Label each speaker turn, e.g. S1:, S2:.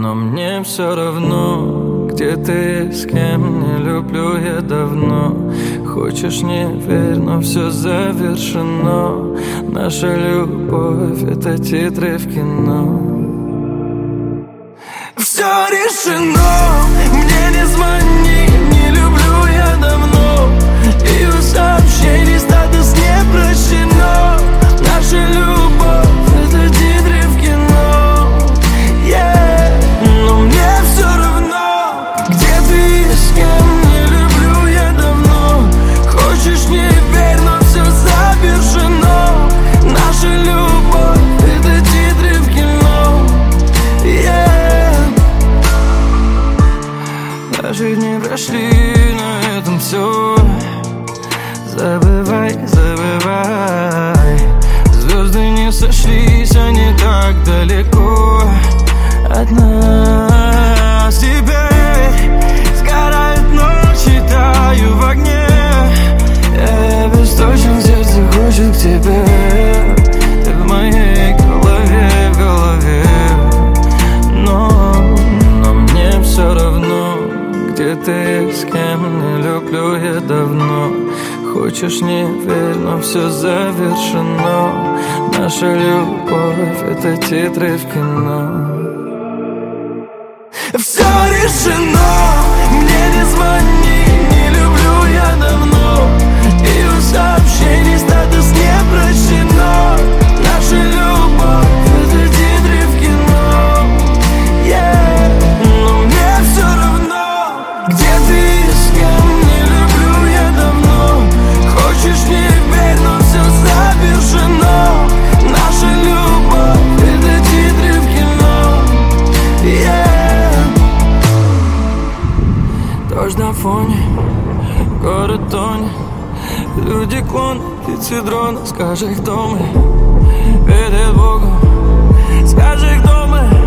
S1: Но мне все равно, где ты, с кем, не люблю я давно. Хочешь, не верь, но все завершено. Наша любовь — это титры в кино. Все решено, мне не звони, не люблю я давно. И у сообщений статус не прощено. Наша любовь — это титры в кино, yeah. Но мне все равно, где ты и с кем, не люблю я давно. Хочешь, не верь, но все завершено. Наша любовь — это титры в кино, yeah. Наши дни прошли, на этом все. Забывай, забывай. Звезды не сошлись, они так далеко от нас. Теперь сгорают ночи, таю в огне. Я беспомощен, сердце хочет к тебе. Ты в моей голове, в голове. Но мне все равно, где ты, с кем, не люблю я давно. Хочешь, не верь, но все завершено. Наша любовь — это титры в кино. Все решено, мне не звони, не люблю я давно. И у сообщений статус не прощено. Наша любовь — это титры в кино, yeah. Но мне все равно, где ты и с кем, не люблю я давно. Хочешь, не верь, но все завершено. Наша любовь — это титры в кино, yeah. Дождь на фоне, город тонет. Люди клон, птицы дрона. Скажи, кто мы, перед Богом. Скажи, кто мы.